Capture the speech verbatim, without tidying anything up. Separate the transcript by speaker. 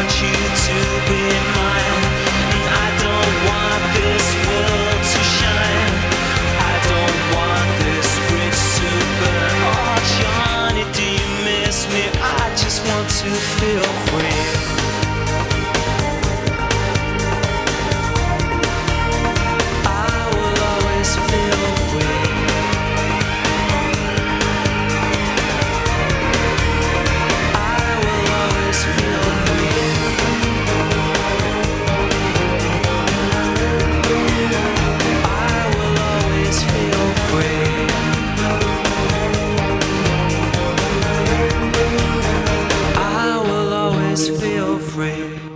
Speaker 1: want you to be mine. I don't want this world to shine. I don't want this bridge to burn. Oh, Johnny, do you miss me? I just want to feel free. I will always feel free. I will always feel free. I will always feel free. I will always feel free.